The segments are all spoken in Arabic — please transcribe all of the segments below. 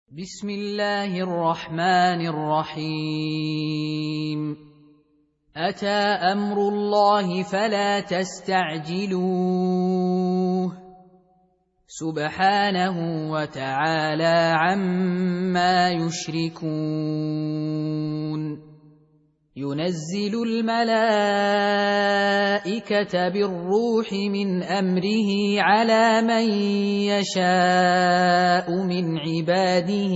بسم الله الرحمن الرحيم. أتى أمر الله فلا تستعجلوه سبحانه وتعالى عما يشركون. ينزل الملائكة بالروح من أمره على من يشاء من عباده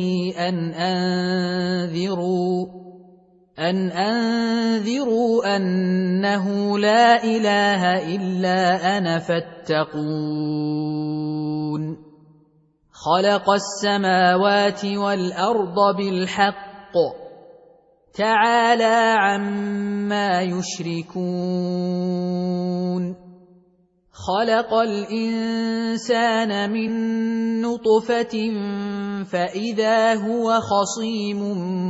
أن أنذروا أنه لا إله إلا أنا فاتقون. خلق السماوات والأرض بالحق تعالى عما يشركون. خلق الإنسان من نطفة فإذا هو خصيم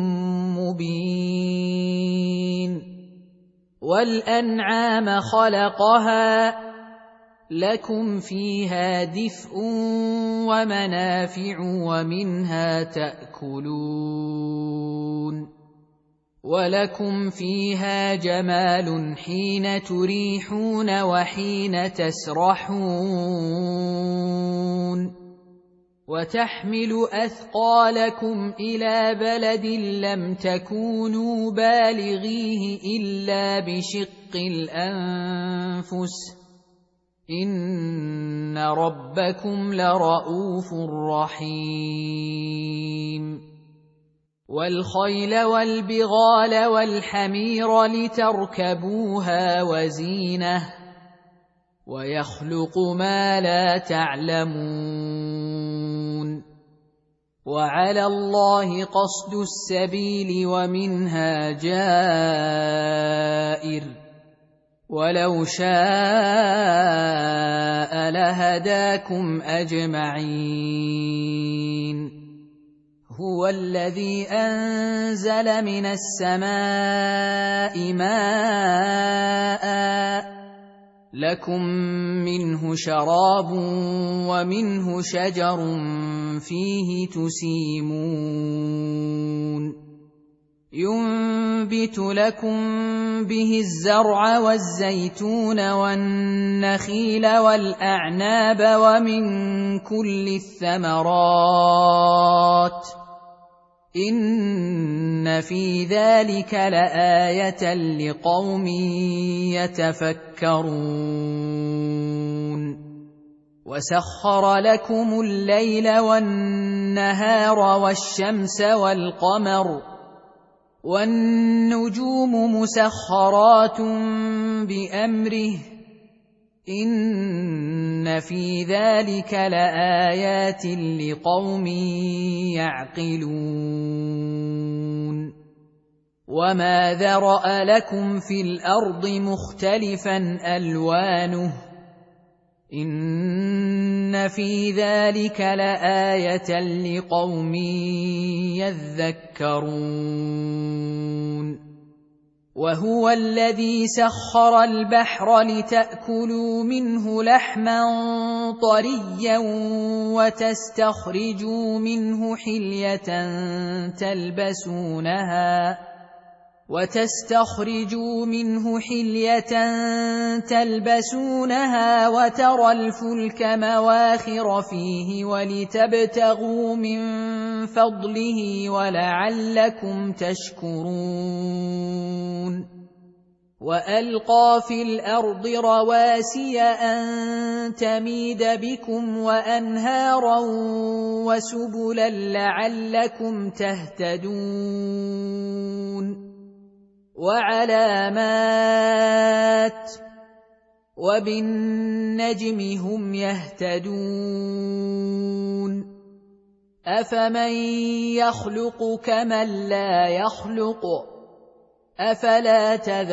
مبين. والأنعام خلقها لكم فيها دفء ومنافع ومنها تأكلون. ولكم فيها جمال حين تريحون وحين تسرحون. وتحمل أثقالكم إلى بلد لم تكونوا بالغيه إلا بشق الأنفس إن ربكم لرءوف رحيم. والخيل والبغال والحمير لتركبوها وزينة ويخلق ما لا تعلمون. وعلى الله قصد السبيل ومنها جائر ولو شاء لهداكم أجمعين. هو الذي أنزل من السماء ماء لكم منه شراب ومنه شجر فيه تسيمون. ينبت لكم به الزرع والزيتون والنخيل والأعناب ومن كل الثمرات إن في ذلك لآية لقوم يتفكرون. وسخر لكم الليل والنهار والشمس والقمر والنجوم مسخرات بأمره إن في ذلك لآيات لقوم يعقلون. وما ذرأ لكم في الأرض مختلفا ألوانه إن في ذلك لآية لقوم يذكرون. وهو الذي سخر البحر لتأكلوا منه لحما طريا وتستخرجوا منه حلية تلبسونها وترى الفلك مواخر فيه ولتبتغوا من فضله ولعلكم تشكرون. وألقى في الأرض رواسي أن تميد بكم وأنهارا وسبلا لعلكم تهتدون. وعلامات وبالنجم هم يهتدون. أفمن يخلق كمن لا يخلق أفلا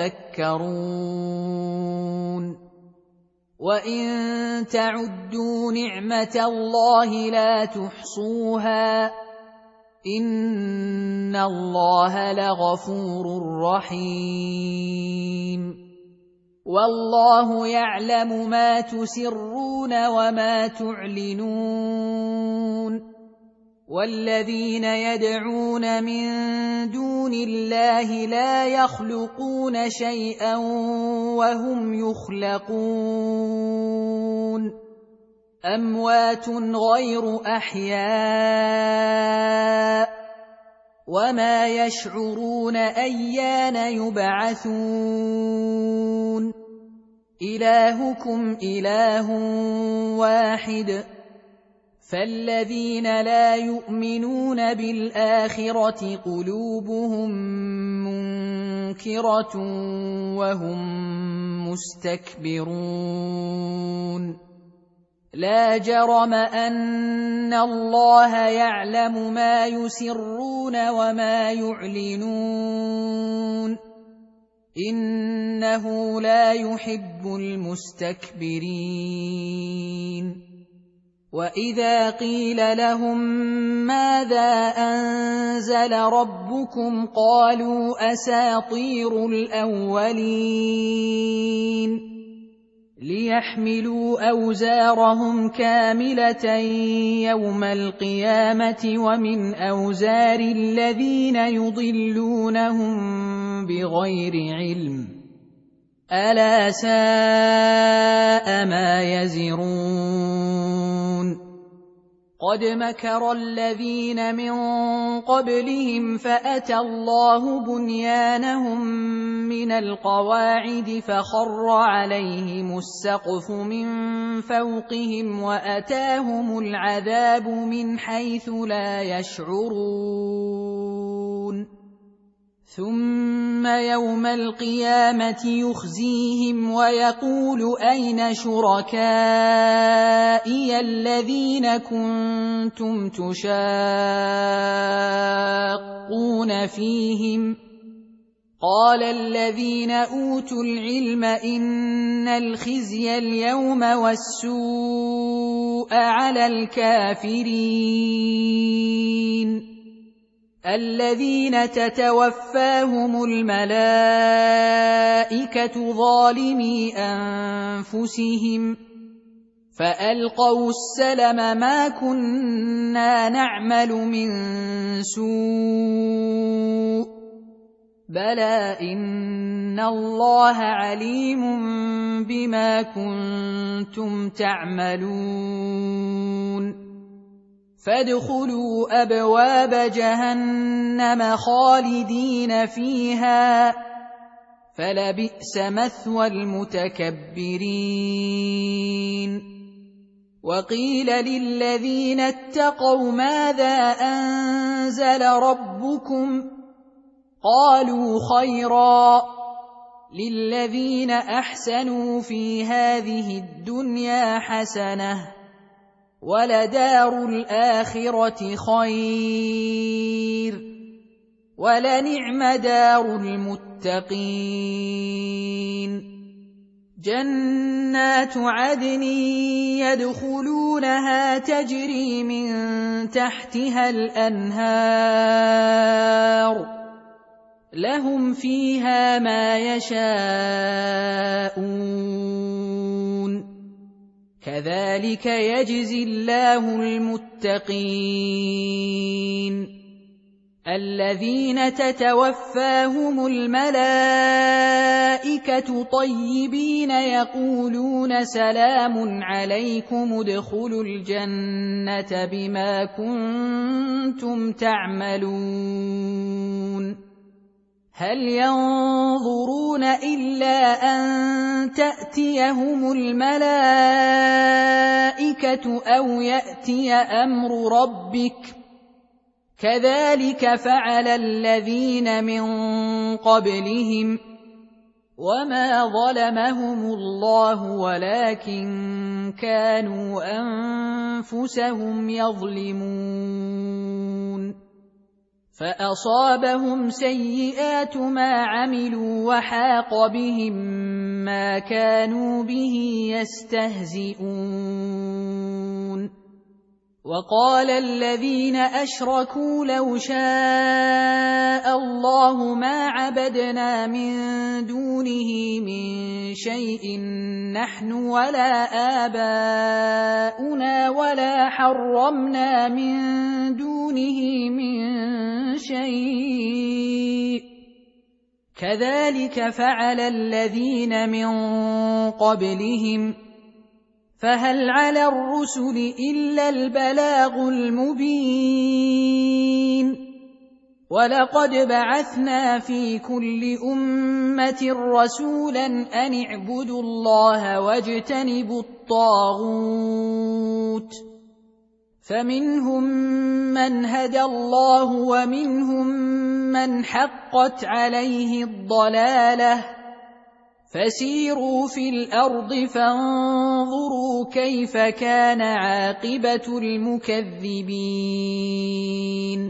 تذكرون. وإن تعدوا نعمة الله لا تحصوها إن الله لغفور رحيم. والله يعلم ما تسرون وما تعلنون والذين يدعون من دون الله لا يخلقون شيئا وهم يخلقون أموات غير أحياء وما يشعرون أيان يبعثون إلهكم إله واحد فالذين لا يؤمنون بالآخرة قلوبهم منكرة وهم مستكبرون لا جرم أن الله يعلم ما يسرون وما يعلنون إنه لا يحب المستكبرين وإذا قيل لهم ماذا أنزل ربكم قالوا أساطير الأولين ليحملوا أوزارهم كاملة يوم القيامة ومن أوزار الذين يضلونهم بغير علم ألا ساء ما يزرون قد مكر الذين من قبلهم فأتى الله بنيانهم من القواعد فخر عليهم السقف من فوقهم وأتاهم العذاب من حيث لا يشعرون ثم يوم القيامة يخزيهم ويقول أين شركائي الذين كنتم تشاقون فيهم قال الذين أوتوا العلم إن الخزي اليوم والسوء على الكافرين الذين تتوفاهم الملائكة ظالمي أنفسهم فألقوا السلم ما كنا نعمل من سوء بلى إن الله عليم بما كنتم تعملون فادخلوا أبواب جهنم خالدين فيها فلبئس مثوى المتكبرين وقيل للذين اتقوا ماذا أنزل ربكم قالوا خيرا للذين أحسنوا في هذه الدنيا حسنة ولدار الآخرة خير ولنعم دار المتقين جنات عدن يدخلونها تجري من تحتها الأنهار لهم فيها ما يشاءون كذلك يجزي الله المتقين الذين تتوفاهم الملائكة طيبين يقولون سلام عليكم ادخلوا الجنة بما كنتم تعملون هل ينظرون إلا أن تأتيهم الملائكة أو يأتي أمر ربك كذلك فعل الذين من قبلهم وما ظلمهم الله ولكن كانوا أنفسهم يظلمون فأصابهم سيئات ما عملوا وحاق بهم ما كانوا به يستهزئون وقال الذين أشركوا لو شاء الله ما عبدنا من دونه من شيء نحن ولا آباؤنا ولا حرمنا من دونه من شيء كذلك فعل الذين من قبلهم فهل على الرسل إلا البلاغ المبين ولقد بعثنا في كل أمة رسولا أن اعبدوا الله واجتنبوا الطاغوت فمنهم من هدى الله ومنهم من حقت عليه الضلالة فسيروا في الأرض فانظروا كيف كان عاقبة المكذبين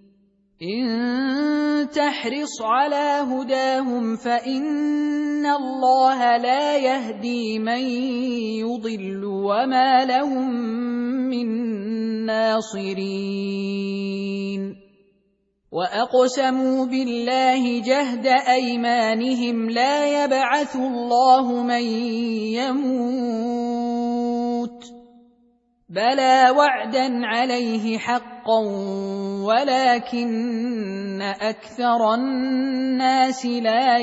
إن تحرص على هداهم فإن الله لا يهدي من يضل وما لهم من ناصرين وأقسموا بالله جهد أيمانهم لا يبعث الله من يموت بلى وعدا عليه حقا ولكن أكثر الناس لا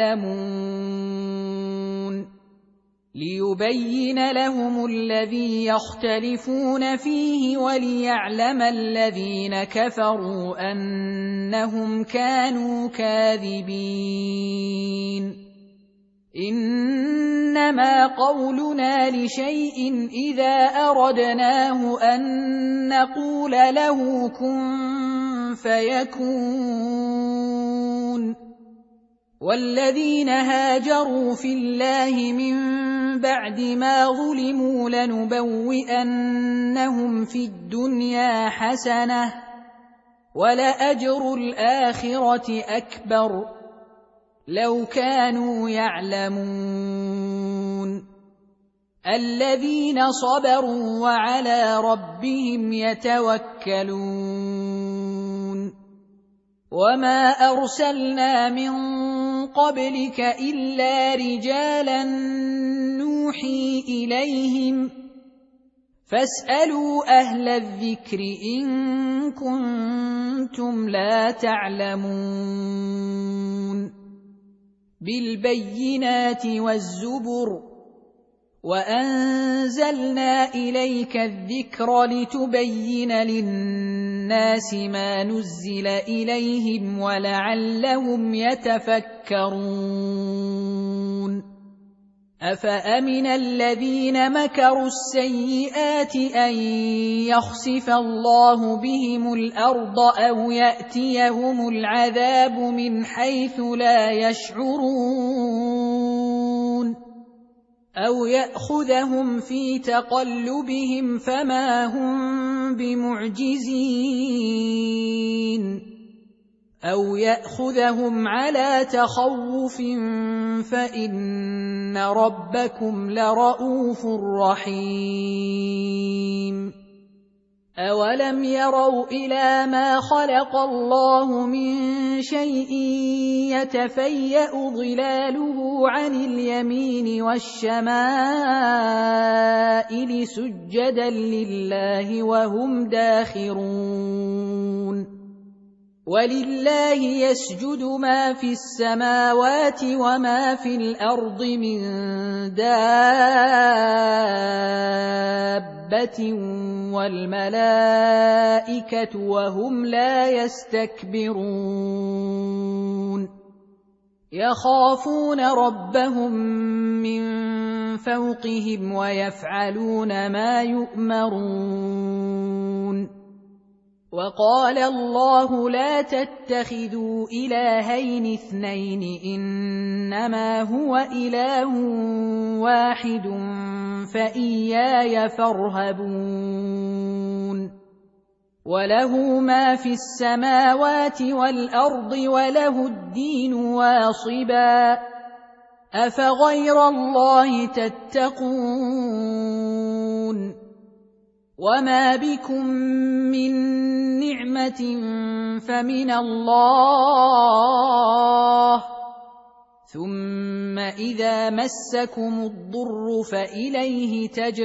يعلمون ليبين لهم الذي يختلفون فيه وليعلم الذين كفروا أنهم كانوا كاذبين إنما قولنا لشيء إذا أردناه أن نقول له كن فيكون والذين هاجروا في الله من بعد ما ظلموا لنبوئنهم في الدنيا حسنة ولأجر الآخرة أكبر لو كانوا يعلمون الذين صبروا وعلى ربهم يتوكلون وما أرسلنا من قبلك إلا رجالا نوحي إليهم فاسألوا أهل الذكر إن كنتم لا تعلمون بالبينات والزبر وأنزلنا إليك الذكر لتبين للناس ما نزل إليهم ولعلهم يتفكرون أفأمن الذين مكروا السيئات أن يخسف الله بهم الأرض أو يأتيهم العذاب من حيث لا يشعرون أو يأخذهم في تقلبهم فما هم بمعجزين أو يأخذهم على تخوف فإن ربكم لرءوف رحيم أولم يروا إلى ما خلق الله من شيء يتفيأ ظلاله عن اليمين والشمائل سجدا لله وهم داخرون ولله يسجد ما في السماوات وما في الأرض من دابة والملائكة وهم لا يستكبرون يخافون ربهم من فوقهم ويفعلون ما يؤمرون وقال الله لا تتخذوا إلهين اثنين إنما هو إله واحد فإياي فارهبون وله ما في السماوات والأرض وله الدين واصبا أفغير الله تتقون وما بكم من نعمة فمن الله ثم إذا مسكم الضر فإليه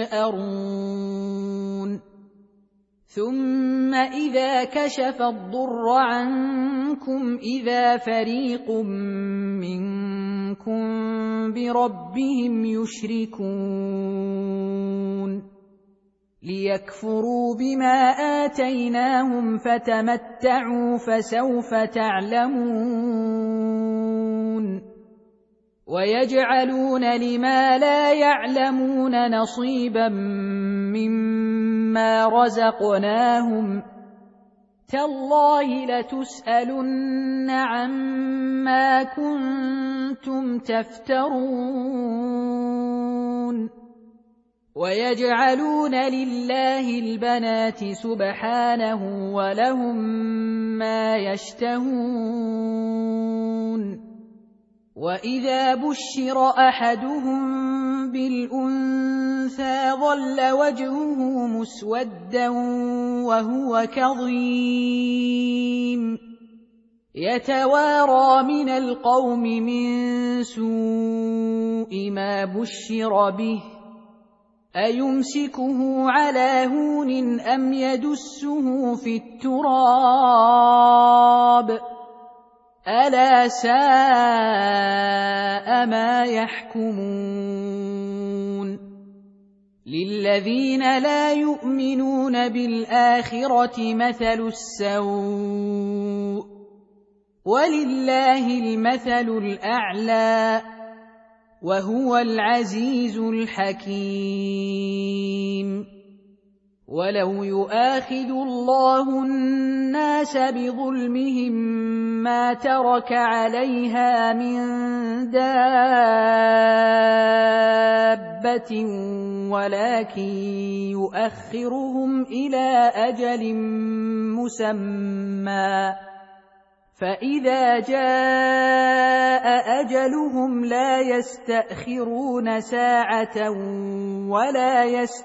تجأرون ثم إذا كشف الضر عنكم إذا فريق منكم بربهم يشركون ليكفروا بما آتيناهم فتمتعوا فسوف تعلمون ويجعلون لما لا يعلمون نصيبا مما رزقناهم تالله لتسألن عما كنتم تفترون ويجعلون لله البنات سبحانه ولهم ما يشتهون وإذا بشر أحدهم بالأنثى ظل وجهه مسودا وهو كظيم يتوارى من القوم من سوء ما بشر به أيمسكه على هون أم يدسه في التراب ألا ساء ما يحكمون للذين لا يؤمنون بالآخرة مثل السوء ولله المثل الأعلى وهو العزيز الحكيم ولو يؤاخذ الله الناس بظلمهم ما ترك عليها من دابة ولكن يؤخرهم إلى أجل مسمى فإذا جاء أجلهم لا يستأخرون ساعة ولا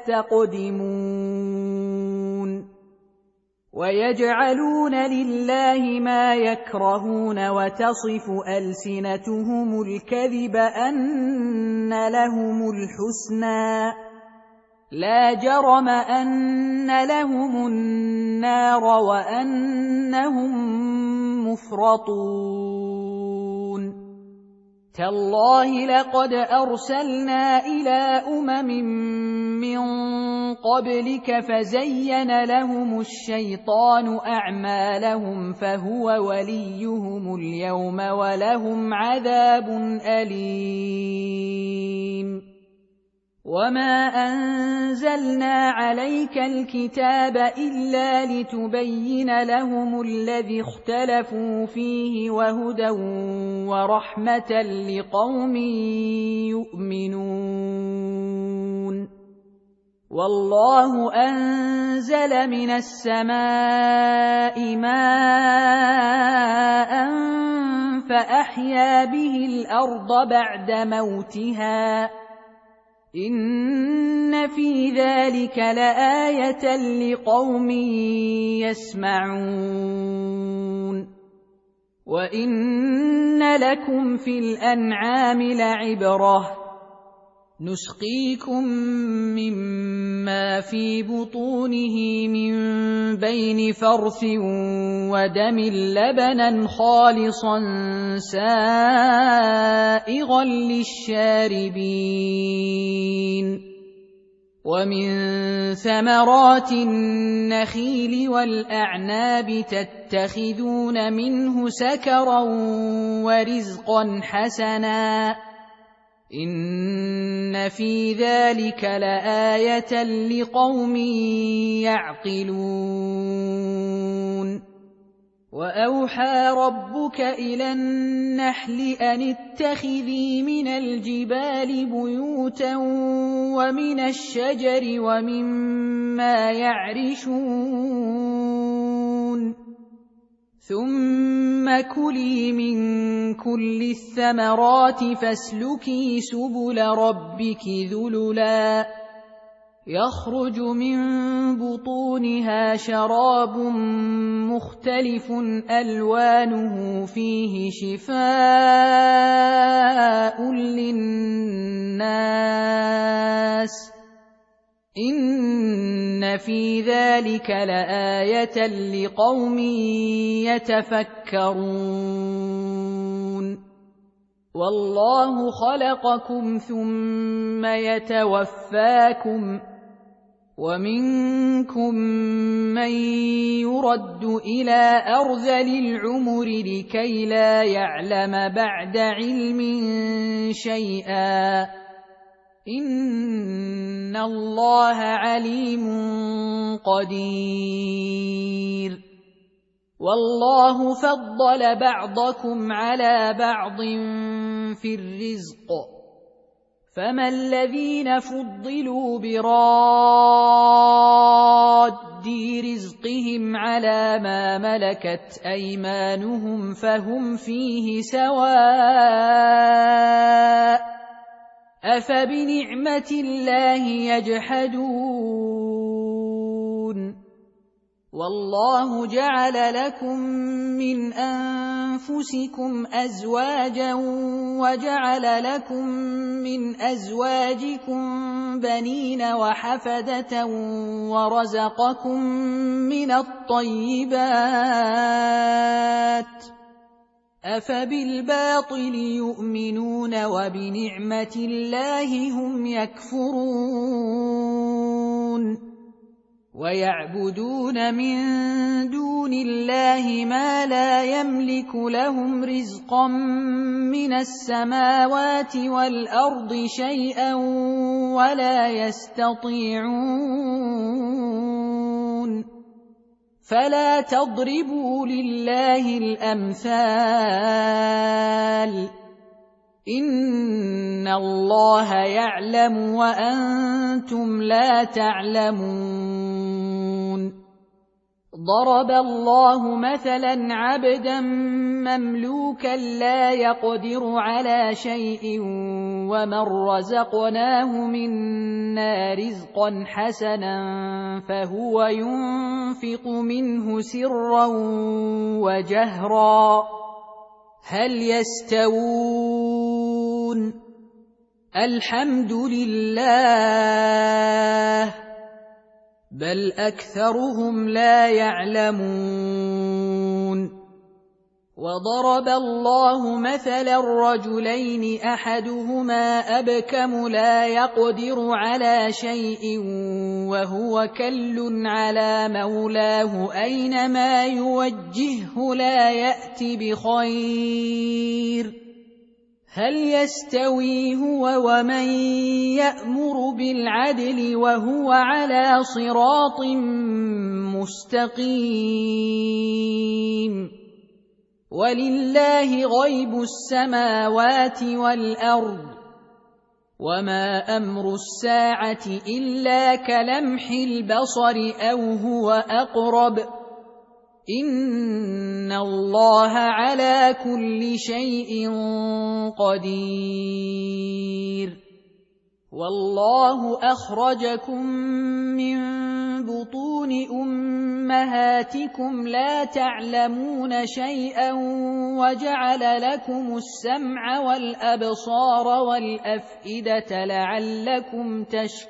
يستقدمون ويجعلون لله ما يكرهون وتصف ألسنتهم الكذب أن لهم الحسنى لا جرم أن لهم النار وأنهم مفرطون تالله لقد أرسلنا إلى من قبلك فزين لهم الشيطان أعمالهم فهو وليهم اليوم ولهم عذاب أليم وما أنزلنا عليك الكتاب إلا لتبين لهم الذي اختلفوا فيه وهدى ورحمة لقوم يؤمنون والله أنزل من السماء ماء فأحيا به الأرض بعد موتها إن في ذلك لآية لقوم يسمعون وإن لكم في الأنعام لعبرة نسقيكم مما في بطونه من بين فرث ودم لبنا خالصا سائغا للشاربين ومن ثمرات النخيل والأعناب تتخذون منه سكرا ورزقا حسنا إن في ذلك لآية لقوم يعقلون وأوحى ربك إلى النحل أن اتخذي من الجبال بيوتا ومن الشجر ومما يعرشون ثم كلي من كل الثمرات فاسلكي سبل ربك ذللا يخرج من بطونها شراب مختلف ألوانه فيه شفاء للناس إن في ذلك لآية لقوم يتفكرون والله خلقكم ثم يتوفاكم ومنكم من يرد إلى أرذل العمر لكي لا يعلم بعد علم شيئا إن الله عليم قدير والله فضل بعضكم على بعض في الرزق فما الذين فضلوا براد رزقهم على ما ملكت أيمانهم فهم فيه سواء أفبنعمة الله يجحدون والله جعل لكم من أنفسكم أزواجا وجعل لكم من أزواجكم بنين وحفدة ورزقكم من الطيبات أفبالباطل يؤمنون وبنعمة الله هم يكفرون ويعبدون من دون الله ما لا يملك لهم رزقا من السماوات والأرض شيئا ولا يستطيعون فلا تضربوا لله الأمثال إن الله يعلم وأنتم لا تعلمون ضرب الله مثلا عبدا مملوكا لا يقدر على شيء ومن رزقناه منا رزقا حسنا فهو ينفق منه سرا وجهرا هل يستوون الحمد لله بل أكثرهم لا يعلمون وضرب الله مثلا الرجلين أحدهما أبكم لا يقدر على شيء وهو كل على مولاه أينما يوجهه لا يأت بخير هل يستوي هو ومن يأمر بالعدل وهو على صراط مستقيم ولله غيب السماوات والأرض وما أمر الساعة إلا كلمح البصر أو هو أقرب إن الله على كل شيء قدير والله أخرجكم من بطون أمهاتكم لا تعلمون شيئا وجعل لكم السمع والأبصار والأفئدة لعلكم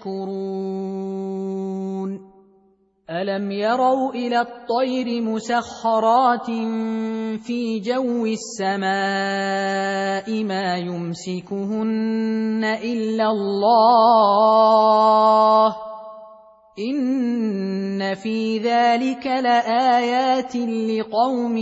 تشكرون ألم يروا إلى الطير مسخرات في جو السماء ما يمسكهن إلا الله إن في ذلك لآيات لقوم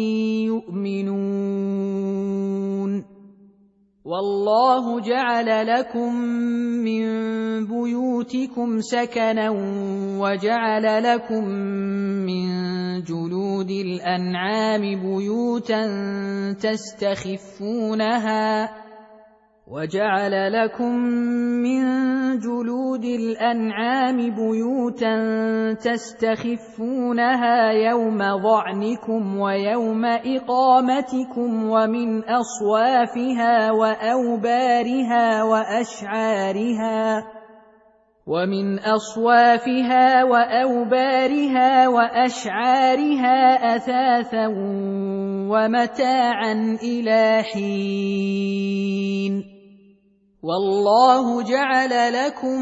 يؤمنون والله جعل لكم من بيوتكم سكنا وجعل لكم من جلود الأنعام بيوتا تستخفونها يوم ظعنكم ويوم إقامتكم ومن أصوافها وأوبارها ومن أصوافها وأوبارها وأشعارها أثاثا ومتاعا إلى حين والله جعل لكم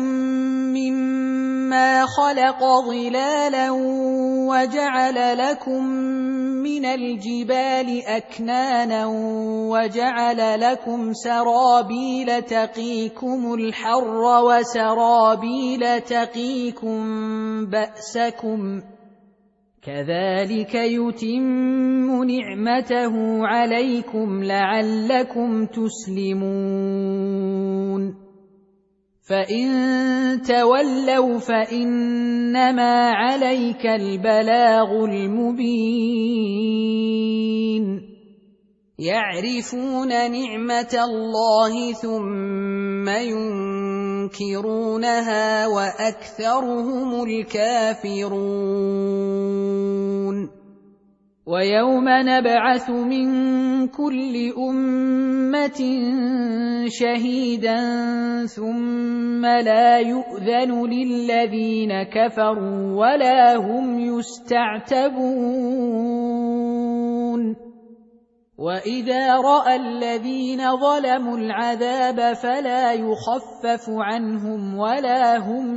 مما خلق ظلالا وجعل لكم من الجبال أكنانا وجعل لكم سرابيل تقيكم الحر وسرابيل تقيكم بأسكم كذلك يتم نعمته عليكم لعلكم تسلمون فإن تولوا فإنما عليك البلاغ المبين يعرفون نعمة الله ثم ينكرونها وأكثرهم الكافرون ويوم نبعث من كل أمة شهيدا ثم لا يؤذن للذين كفروا ولا هم يستعتبون وإذا رأى الذين ظلموا العذاب فلا يخفف عنهم ولا هم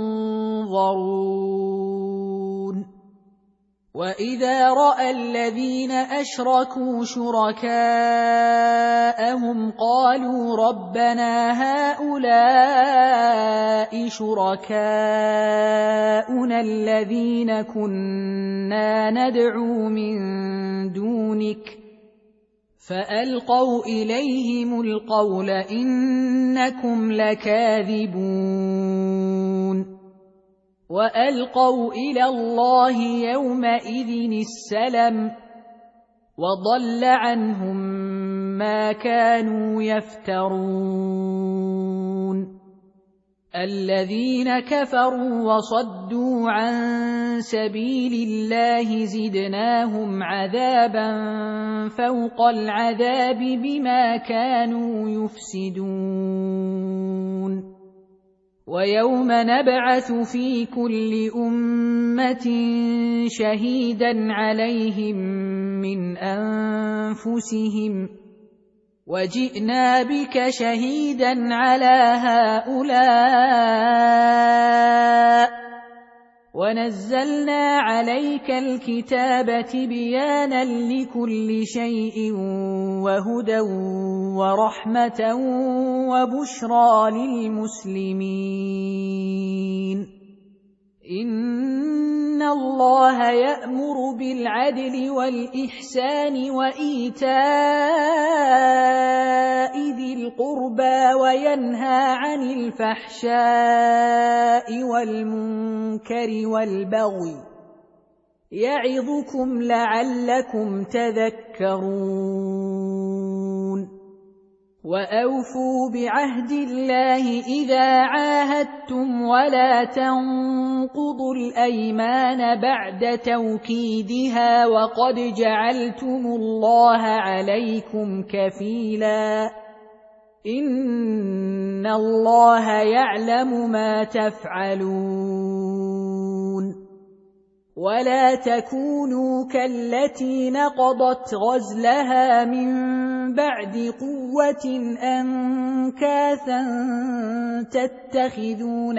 ينظرون وإذا رأى الذين أشركوا شركاءهم قالوا ربنا هؤلاء شركاؤنا الذين كنا ندعو من دونك فألقوا إليهم القول إنكم لكاذبون وألقوا إلى الله يومئذ السلم وضل عنهم ما كانوا يفترون الذين كفروا وصدوا عن سبيل الله زدناهم عذابا فوق العذاب بما كانوا يفسدون ويوم نبعث في كل أمة شهيدا عليهم من أنفسهم وجئنا بك شهيدا على هؤلاء ونزلنا عليك الكتاب تبيانا لكل شيء وهدى ورحمة وبشرى للمسلمين إن الله يأمر بالعدل والإحسان وإيتاء ذي القربى وينهى عن الفحشاء والمنكر والبغي يعظكم لعلكم تذكرون وأوفوا بعهد الله إذا عاهدتم ولا تنقضوا الأيمان بعد توكيدها وقد جعلتم الله عليكم كفيلا إن الله يعلم ما تفعلون ولا تكونوا كالتي نقضت غزلها من بعد قوة أنكاثا تتخذون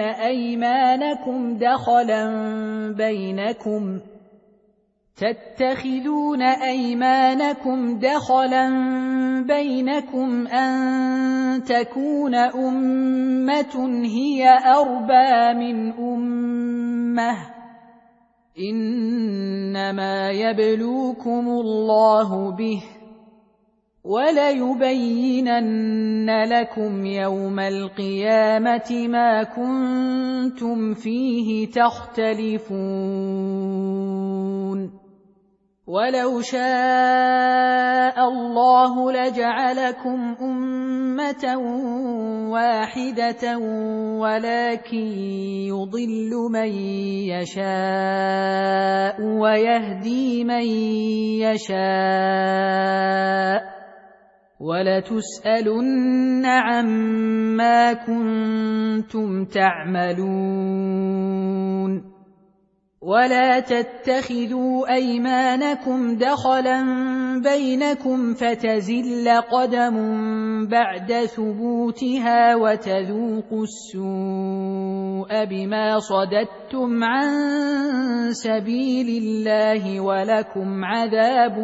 أيمانكم دخلا بينكم أن تكون أمة هي أربى من أمة إنما يبلوكم الله به وليبينن لكم يوم القيامة ما كنتم فيه تختلفون ولو شاء الله لجعلكم أمة واحدة ولكن يضل من يشاء ويهدي من يشاء وَلَتُسْأَلُنَّ عَمَّا كُنتُمْ تَعْمَلُونَ وَلَا تَتَّخِذُوا أَيْمَانَكُمْ دَخَلًا بَيْنَكُمْ فَتَزِلَّ قَدَمٌ بَعْدَ ثُبُوتِهَا وَتَذُوقُوا السُّوءَ بِمَا صَدَدتُّمْ عَن سَبِيلِ اللَّهِ وَلَكُمْ عَذَابٌ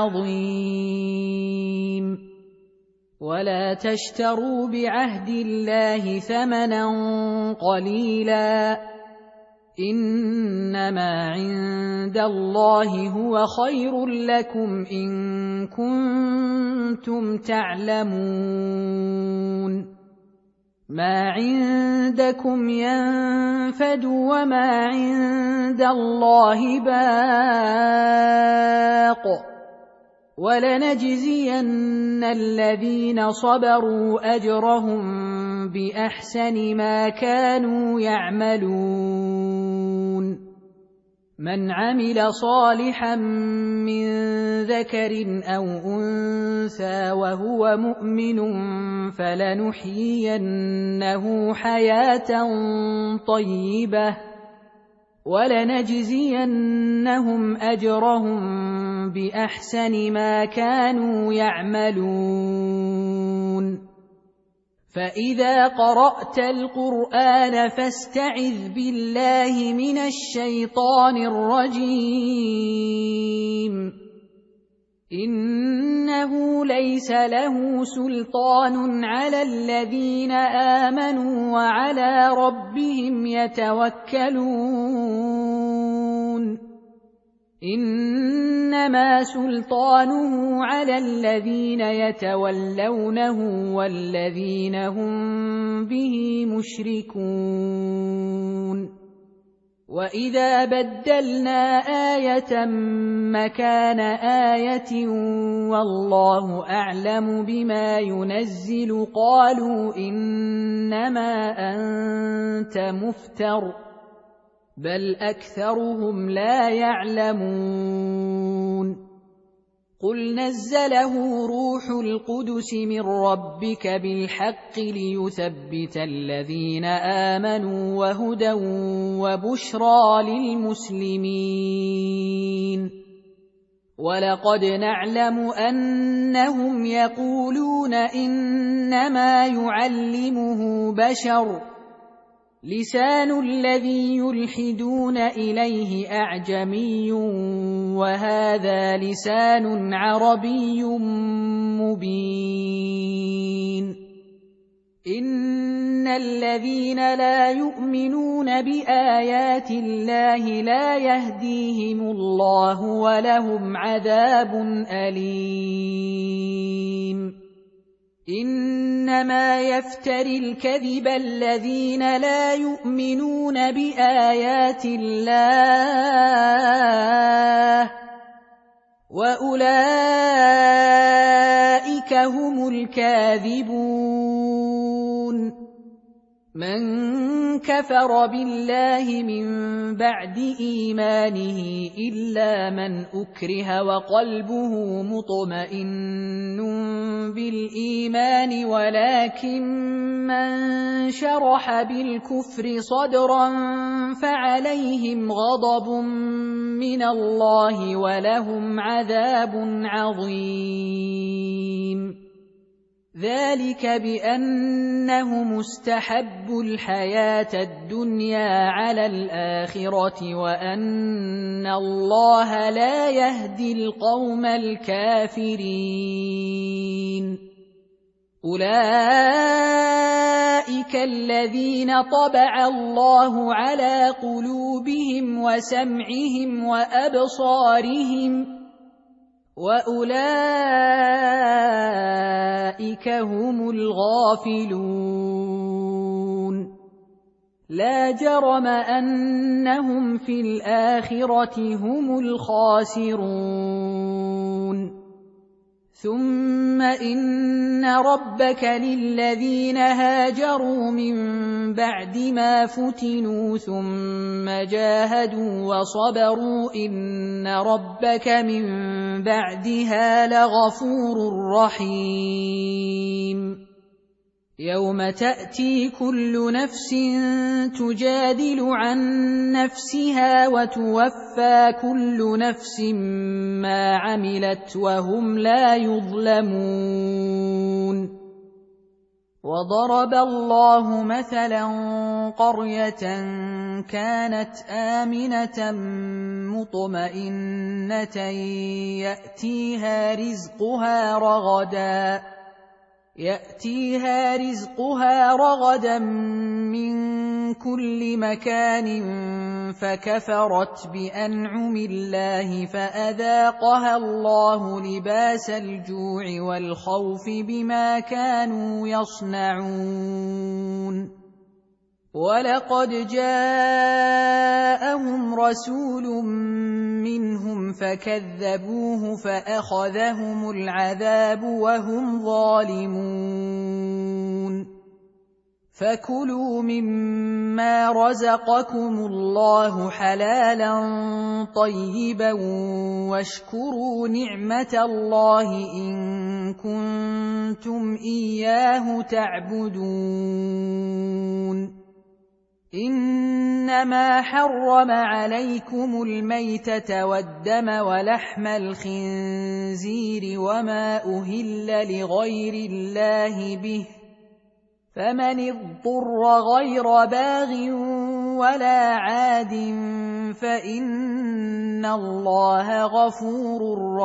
عَظِيمٌ وَلَا تَشْتَرُوا بِعَهْدِ اللَّهِ ثَمَنًا قَلِيلًا إِنَّمَا عِندَ اللَّهِ هُوَ خَيْرٌ لَّكُمْ إِن كُنتُمْ تَعْلَمُونَ مَا عِندَكُمْ يَنفَدُ وَمَا عِندَ اللَّهِ بَاقٍ وَلَنَجْزِيَنَّ الَّذِينَ صَبَرُوا أَجْرَهُم بِأَحْسَنِ مَا كَانُوا يَعْمَلُونَ مَنْ عَمِلَ صَالِحًا مِّن ذَكَرٍ أَوْ أُنثَىٰ وَهُوَ مُؤْمِنٌ فَلَنُحْيِيَنَّهُ حَيَاةً طَيِّبَةً وَلَنَجْزِيَنَّهُمْ أَجْرَهُم بِأَحْسَنِ مَا كَانُوا يَعْمَلُونَ فَإِذَا قَرَأْتَ الْقُرْآنَ فَاسْتَعِذْ بِاللَّهِ مِنَ الشَّيْطَانِ الرَّجِيمِ إِنَّهُ لَيْسَ لَهُ سُلْطَانٌ عَلَى الَّذِينَ آمَنُوا وَعَلَى رَبِّهِمْ يَتَوَكَّلُونَ إِنَّمَا سُلْطَانُهُ عَلَى الَّذِينَ يَتَوَلَّوْنَهُ وَالَّذِينَ هُم بِهِ مُشْرِكُونَ وَإِذَا بَدَّلْنَا آيَةً مَّكَانَ آيَةٍ وَاللَّهُ أَعْلَمُ بِمَا يُنَزِّلُ قَالُوا إِنَّمَا أَنتَ مُفْتَرٍ بَلْ أَكْثَرُهُمْ لَا يَعْلَمُونَ قُلْ نَزَّلَهُ رُوحُ الْقُدُسِ مِن رَّبِّكَ بِالْحَقِّ لِيُثَبِّتَ الَّذِينَ آمَنُوا وَهُدًى وَبُشْرَىٰ لِلْمُسْلِمِينَ وَلَقَدْ نَعْلَمُ أَنَّهُمْ يَقُولُونَ إِنَّمَا يُعَلِّمُهُ بَشَرٌ لِسَانُ الَّذِي يُلْحِدُونَ إِلَيْهِ أَعْجَمِيٌّ وَهَٰذَا لِسَانٌ عَرَبِيٌّ مُّبِينٌ إِنَّ الَّذِينَ لا يُؤْمِنُونَ بِآيَاتِ اللَّهِ لا يهديهم اللَّهُ وَلَهُمْ عَذَابٌ أَلِيمٌ إِنَّمَا يَفْتَرِي الْكَذِبَ الَّذِينَ لَا يُؤْمِنُونَ بِآيَاتِ اللَّهِ وَأُولَٰئِكَ هُمُ الْكَاذِبُونَ مَن كَفَرَ بِاللَّهِ مِن بَعْدِ إِيمَانِهِ إِلَّا مَنْ أُكْرِهَ وَقَلْبُهُ مُطْمَئِنٌّ بِالْإِيمَانِ وَلَكِن مَّن شَرَحَ بِالْكُفْرِ صَدْرًا فَعَلَيْهِمْ غَضَبٌ مِّنَ اللَّهِ وَلَهُمْ عَذَابٌ عَظِيمٌ ذَلِكَ بِأَنَّهُمُ اسْتَحَبُّوا الْحَيَاةَ الدُّنْيَا عَلَى الْآخِرَةِ وَأَنَّ اللَّهَ لَا يَهْدِي الْقَوْمَ الْكَافِرِينَ أُولَٰئِكَ الَّذِينَ طَبَعَ اللَّهُ عَلَىٰ قُلُوبِهِمْ وَسَمْعِهِمْ وَأَبْصَارِهِمْ وَأُولَٰئِكَ هُمُ الْغَافِلُونَ لَا جَرَمَ أَنَّهُمْ فِي الْآخِرَةِ هُمُ الْخَاسِرُونَ ثم إن ربك للذين هاجروا من بعد ما فتنوا ثم جاهدوا وصبروا إن ربك من بعدها لغفور رحيم يوم تأتي كل نفس تجادل عن نفسها وتوفى كل نفس ما عملت وهم لا يظلمون وضرب الله مثلا قرية كانت آمنة مطمئنة يأتيها رزقها رغدا من كل مكان فكفرت بأنعم الله فأذاقها الله لباس الجوع والخوف بما كانوا يصنعون ولقد جاءهم رسول منهم فكذبوه فأخذهم العذاب وهم ظالمون فكلوا مما رزقكم الله حلالا طيبا واشكروا نعمة الله إن كنتم إياه تعبدون إنما حرم عليكم الميتة والدم ولحم الخنزير وما أهل لغير الله به فمن اضطر غير باغ ولا عاد فإن الله غفور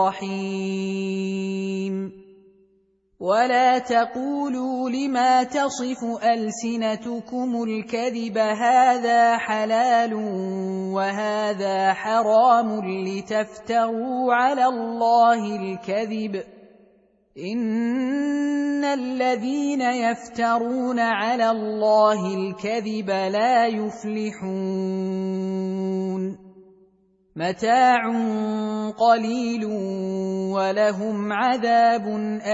رحيم ولا تقولوا لما تصف ألسنتكم الكذب هذا حلال وهذا حرام لتفتروا على الله الكذب إن الذين يفترون على الله الكذب لا يفلحون متاع قليل ولهم عذاب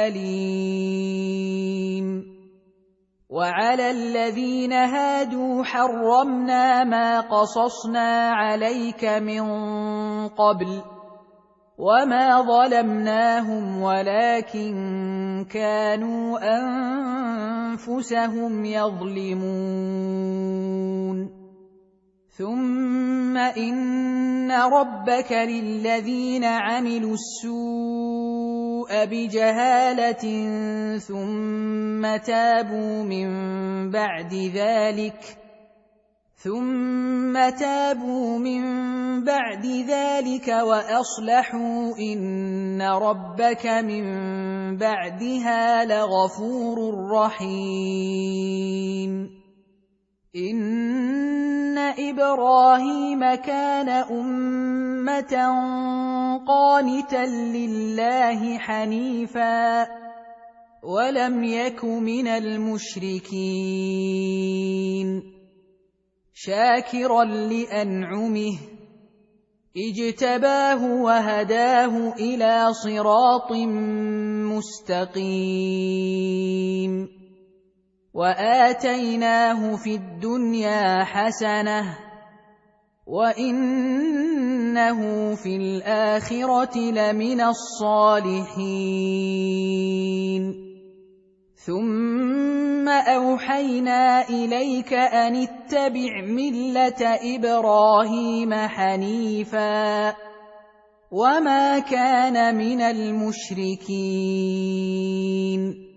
أليم وعلى الذين هادوا حرمنا ما قصصنا عليك من قبل وما ظلمناهم ولكن كانوا أنفسهم يظلمون ثم إن ربك للذين عملوا السوء بجهالة ثم تابوا من بعد ذلك وأصلحوا إن ربك من بعدها لغفور رحيم إن إبراهيم كان أمة قانتا لله حنيفا ولم يك من المشركين شاكرا لأنعمه اجتباه وهداه إلى صراط مستقيم وآتيناه في الدنيا حسنة وإنه في الآخرة لمن الصالحين ثم أوحينا إليك أن اتبع ملة إبراهيم حنيفا وما كان من المشركين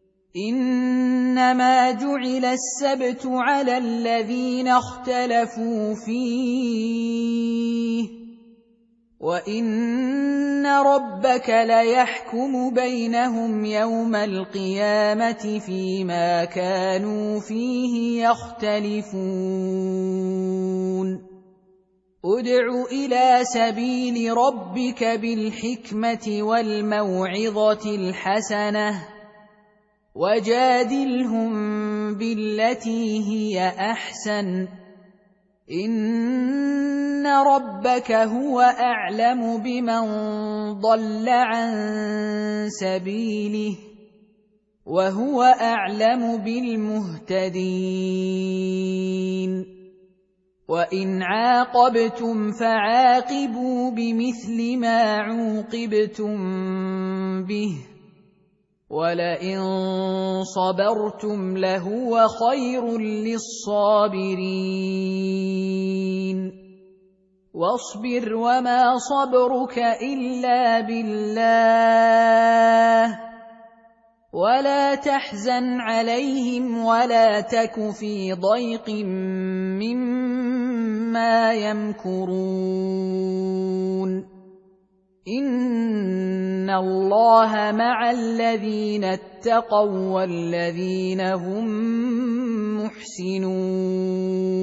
إنما جعل السبت على الذين اختلفوا فيه وإن ربك ليحكم بينهم يوم القيامة فيما كانوا فيه يختلفون ادع إلى سبيل ربك بالحكمة والموعظة الحسنة وجادلهم بالتي هي أحسن إن ربك هو أعلم بمن ضل عن سبيله وهو أعلم بالمهتدين وإن عاقبتم فعاقبوا بمثل ما عوقبتم به ولئن صبرتم لهو خير للصابرين واصبر وما صبرك إلا بالله ولا تحزن عليهم ولا تك في ضيق مما يمكرون إن الله مع الذين اتقوا والذين هم محسنون